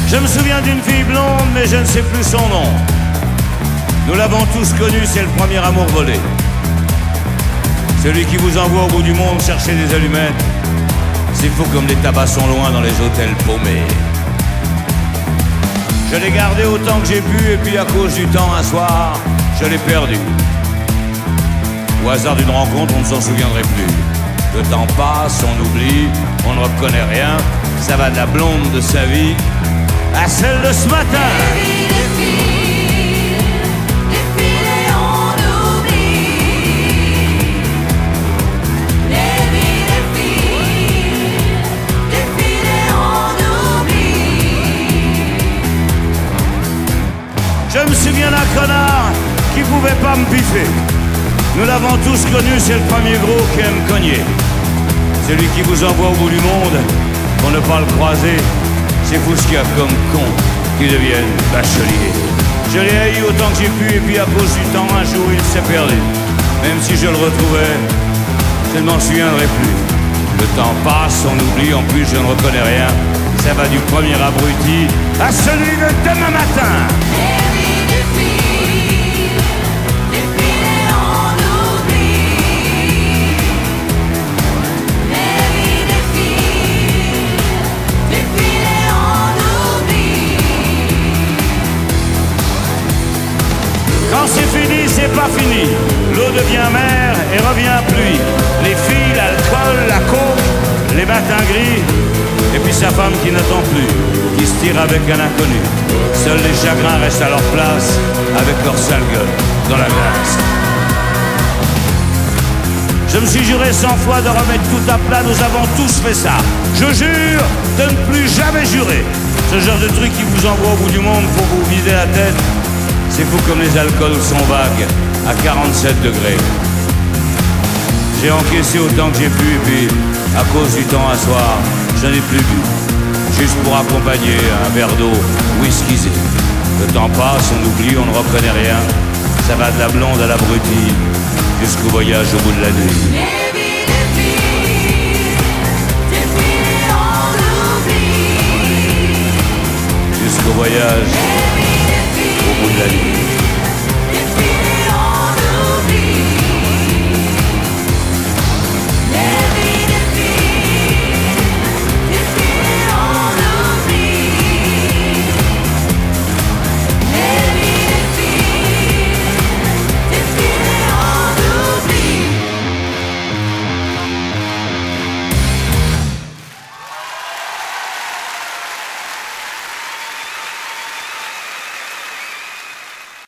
Je me souviens d'une fille blonde, mais je ne sais plus son nom. Nous l'avons tous connu, c'est le premier amour volé. Celui qui vous envoie au bout du monde chercher des allumettes. C'est fou comme des tabassons loin dans les hôtels paumés. Je l'ai gardé autant que j'ai pu, et puis à cause du temps, un soir, je l'ai perdu. Au hasard d'une rencontre, on ne s'en souviendrait plus. Le temps passe, on oublie, on ne reconnaît rien. Ça va de la blonde de sa vie à celle de ce matin. Je me souviens d'un connard qui pouvait pas me piffer. Nous l'avons tous connu, c'est le premier gros qui aime cogner. Celui qui vous envoie au bout du monde pour ne pas le croiser. C'est fou ce qu'il y a comme con qui deviennent bacheliers. Je l'ai haï autant que j'ai pu, et puis à cause du temps, un jour il s'est perdu. Même si je le retrouvais, je ne m'en souviendrai plus. Le temps passe, on oublie, en plus je ne reconnais rien. Ça va du premier abruti à celui de demain matin. Quand c'est fini, c'est pas fini. L'eau devient mer et revient pluie. Les filles, l'alcool, la coke, les matins gris. Et puis sa femme qui n'attend plus, qui se tire avec un inconnu. Seuls les chagrins restent à leur place, avec leur sale gueule dans la glace. Je me suis juré 100 fois de remettre tout à plat, nous avons tous fait ça. Je jure de ne plus jamais jurer. Ce genre de truc qui vous envoie au bout du monde pour vous vider la tête. C'est fou comme les alcools sont vagues à 47 degrés. J'ai encaissé autant que j'ai pu, et puis à cause du temps un soir, je n'ai plus bu. Juste pour accompagner un verre d'eau whiskyisé. Le temps passe, on oublie, on ne reconnaît rien. Ça va de la blonde à l'abruti, jusqu'au voyage au bout de la nuit. Jusqu'au voyage au bout de la nuit.